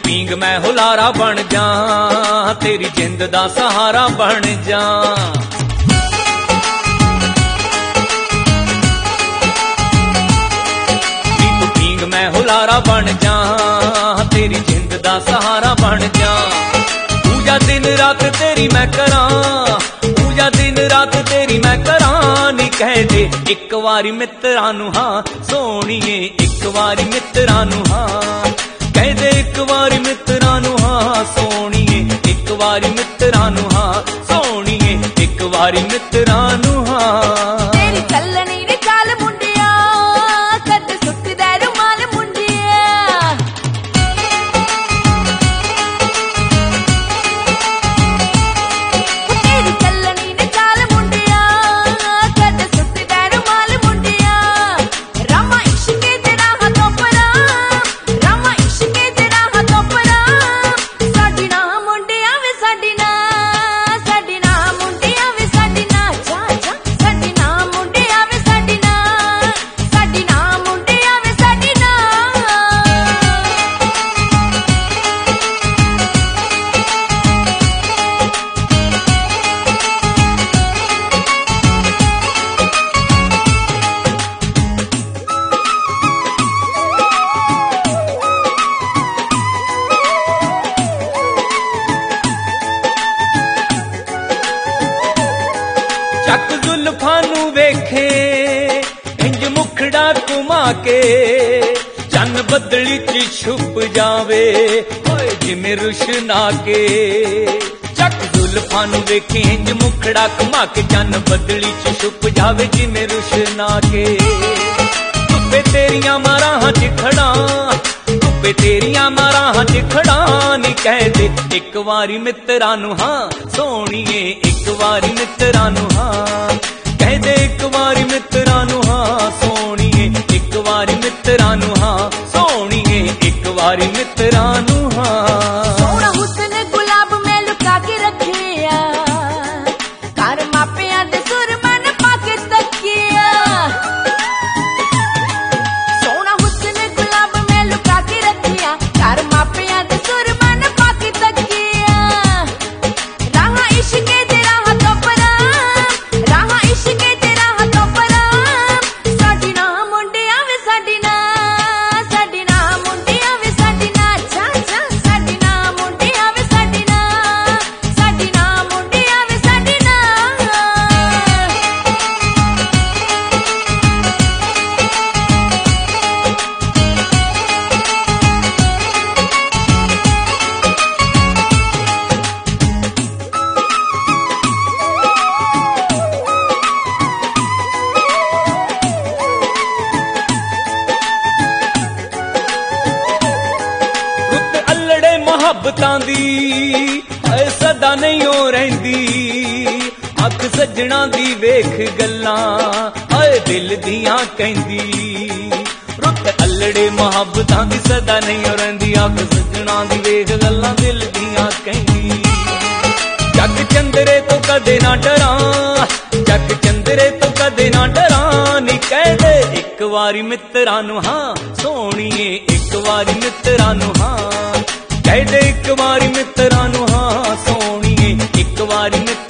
Peeing मैं हुलारा बन जा, तेरी जिंद दा सहारा बन जा। पींग मैं हुलारा बन जा, तेरी जिंद दा सहारा बन जा। पूजा दिन रात तेरी मैं करा, पूजा दिन रात तेरी मैं करा। नी कह दे एक वारी मित्रां नूं हां सोहणीए, एक वारी मित्रां नूं हां। कह दे एक वारी मित्रां नूं हां सोहणीए, एक वारी मित्रां नूं हां सोहणीए, एक वारी मित्रां नूं हां। तेरी कल्लनी दी चाल मुंडिया, कद सुटदा रुमाल मुंडिया। तेरी कल्लनी दी चाल मुंडिया, कद सुटदा रुमाल मुंडिया। रामा इश्के ते राह तो परा, रामा इश्के ते राह तो परा। साडी ना मुंडिया वे साडी ना, साडी ना मुंडिया वे साडी ना। जा जा साडी ना मुंडिया वे साडी ना, साडी ना मुंडिया वे साडी ना। ਚੱਕ ਜ਼ੁਲਫਾਂ ਨੂੰ ਵੇਖੇ ਇੰਜ ਮੁਖੜਾ ਘੁਮਾ ਕੇ, ਚੰਨ ਬੱਦਲੀ ਚ ਛੁਪ ਜਾਵੇ ਓਏ ਜਿਵੇਂ ਰੁਸ਼ਨਾ ਕੇ। ਚੱਕ ਜ਼ੁਲਫਾਂ ਨੂੰ ਵੇਖੇ ਇੰਜ ਮੁਖੜਾ ਘੁਮਾ ਕੇ, ਚੰਨ ਬੱਦਲੀ ਚ ਛੁਪ ਜਾਵੇ ਜਿਵੇਂ ਰੁਸ਼ਨਾ ਕੇ। ਧੁੱਪੇ ਤੇਰੀਆਂ ਮਾਰਾਹਾਂ ਚ ਖੜਾ, ਧੁੱਪੇ ਤੇਰੀਆਂ ਮਾਰਾਹਾਂ ਚ ਖੜਾ। ਨੀ ਕਹਿ ਦੇ ਇੱਕ ਵਾਰੀ ਮਿੱਤਰਾਂ ਨੂੰ ਹਾਂ ਸੋਹਣੀਏ, ਇੱਕ ਵਾਰੀ ਮਿੱਤਰਾਂ ਨੂੰ ਹਾਂ। ਕਹਿ ਦੇ ਇੱਕ ਵਾਰੀ ਮਿੱਤਰਾਂ ਨੂੰ ਹਾਂ ਸੋਹਣੀਏ, ਇੱਕ ਵਾਰੀ ਮਿੱਤਰਾਂ ਨੂੰ ਹਾਂ ਸੋਹਣੀਏ, ਇੱਕ ਵਾਰੀ ਮਿੱਤਰਾਂ ਨੂੰ ਹਾਂ। ਸੋਹਣਾ ਹੁਸਨ ਗੁਲਾਬ ਮੈਂ ਲੁਕਾ ਕੇ ਰੱਖਿਆ, ਘਰ ਮਾਪਿਆਂ ਦੇ ਸੁਰਮਨ ਪਾ ਕੇ ਤੱਕਿਆ। ਸੋਹਣਾ ਹੁਸਨ ਗੁਲਾਬ ਮੈਂ ਲੁਕਾ ਕੇ ਰੱਖਿਆ, ਘਰ ਮਾਪਿਆਂ ਦੇ ਸੁਰਮਨ ਪਾ ਕੇ ਤੱਕਿਆ। ਰਾਹਾਂ ਇਸ਼ਕੇ ਤੇ ਰਾਹ ਤੋਂ ਪਰਾਂ, ਰਾਹਾਂ ਇਸ਼ਕੇ ਤੇ ਰਾਹ ਤੋਂ ਪਰਾਂ। ਸਾਡੀ ਨਾ ਮੁੰਡਿਆਂ ਵੇ ਸਾਡੀ ਨਾ, ਸਾਡੀ ਨਾ ਮੁੰਡਿਆਂ ਵੇ ਸਾਡੀ ਨਾ। ਜਾ ਜਾ ਸਾਡੀ ਨਾ ਮੁੰਡਿਆਂ ਵੇ ਸਾਡੀ ਨਾ, ਸਾਡੀ ਨਾ ਮੁੰਡਿਆਂ ਵੇ ਸਾਡੀ ਨਾ। ਰੁੱਤ ਅਲੜੇ ਮੁਹੱਬਤਾਂ ਦੀ ਹਾਏ ਸਦਾ ਨਹੀਂ ਓ ਰਹਿੰਦੀ। ਅੱਖ ਸੱਜਣਾ ਦੀ ਵੇਖ ਗੱਲਾਂ ਹਾਏ ਦਿਲ ਦੀਆਂ ਕਹਿੰਦੀ। ਰੁੱਤ ਅਲੜੇ ਮੁਹੱਬਤਾਂ ਦੀ ਸਦਾ ਨਹੀਂ ਓ ਰਹਿੰਦੀ। ਅੱਖ ਸੱਜਣਾ ਦੀ ਵੇਖ ਗੱਲਾਂ ਦਿਲ ਦੀਆਂ ਕਹਿੰਦੀ। ਜੱਗ ਚੰਦਰੇ ਤੋਂ ਕਦੇ ਨਾ ਡਰਾਂ, ਜੱਗ ਚੰਦਰੇ ਤੋਂ ਕਦੇ ਨਾ ਡਰਾਂ। ਨੀ ਕਹਿ ਦੇ ਇੱਕ ਵਾਰੀ ਮਿੱਤਰਾਂ ਨੂੰ ਹਾਂ ਸੋਹਣੀਏ, ਇੱਕ ਵਾਰੀ ਮਿੱਤਰਾਂ ਨੂੰ ਹਾਂ। ਕਹਿ ਦੇ ਇੱਕ ਵਾਰੀ ਮਿੱਤਰਾਂ ਨੂੰ ਹਾਂ ਸੋਹਣੀਏ, ਇੱਕ ਵਾਰੀ ਮਿੱਤਰਾਂ